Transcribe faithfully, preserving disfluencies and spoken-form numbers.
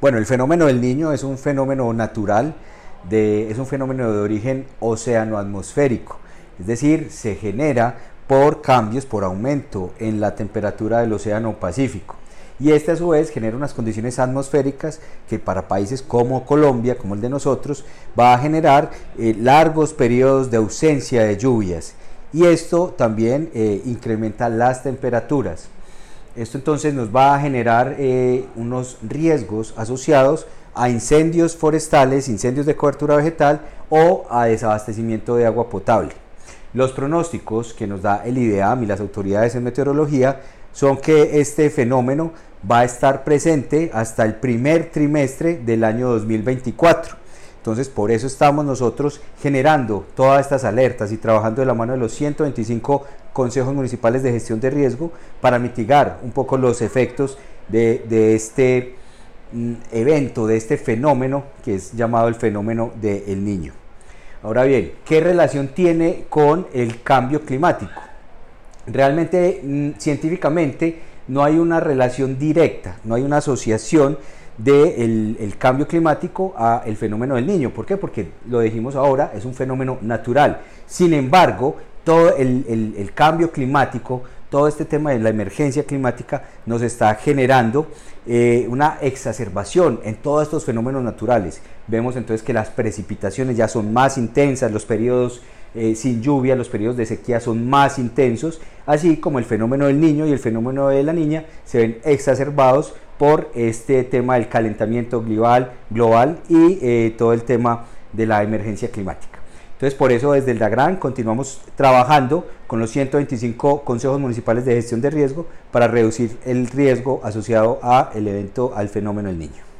Bueno, el fenómeno del Niño es un fenómeno natural, de, es un fenómeno de origen oceanoatmosférico, es decir, se genera por cambios, por aumento en la temperatura del Océano Pacífico. Y este a su vez genera unas condiciones atmosféricas que para países como Colombia, como el de nosotros, va a generar eh, largos periodos de ausencia de lluvias. Y esto también eh, incrementa las temperaturas. Esto entonces nos va a generar eh, unos riesgos asociados a incendios forestales, incendios de cobertura vegetal o a desabastecimiento de agua potable. Los pronósticos que nos da el IDEAM y las autoridades en meteorología son que este fenómeno va a estar presente hasta el primer trimestre del año dos mil veinticuatro. Entonces, por eso estamos nosotros generando todas estas alertas y trabajando de la mano de los ciento veinticinco consejos municipales de gestión de riesgo para mitigar un poco los efectos de, de este mm, evento, de este fenómeno que es llamado el fenómeno del Niño. Ahora bien, ¿qué relación tiene con el cambio climático? Realmente, mm, científicamente, no hay una relación directa, no hay una asociación del el cambio climático a el fenómeno del Niño. ¿Por qué? Porque lo dijimos ahora, es un fenómeno natural. Sin embargo, todo el, el, el cambio climático, todo este tema de la emergencia climática nos está generando eh, una exacerbación en todos estos fenómenos naturales. Vemos entonces que las precipitaciones ya son más intensas, los periodos eh, sin lluvia, los periodos de sequía son más intensos, así como el fenómeno del Niño y el fenómeno de la Niña se ven exacerbados por este tema del calentamiento global, global y eh, todo el tema de la emergencia climática. Entonces, por eso desde el DAGRAN continuamos trabajando con los ciento veinticinco consejos municipales de gestión de riesgo para reducir el riesgo asociado al evento, al fenómeno del Niño.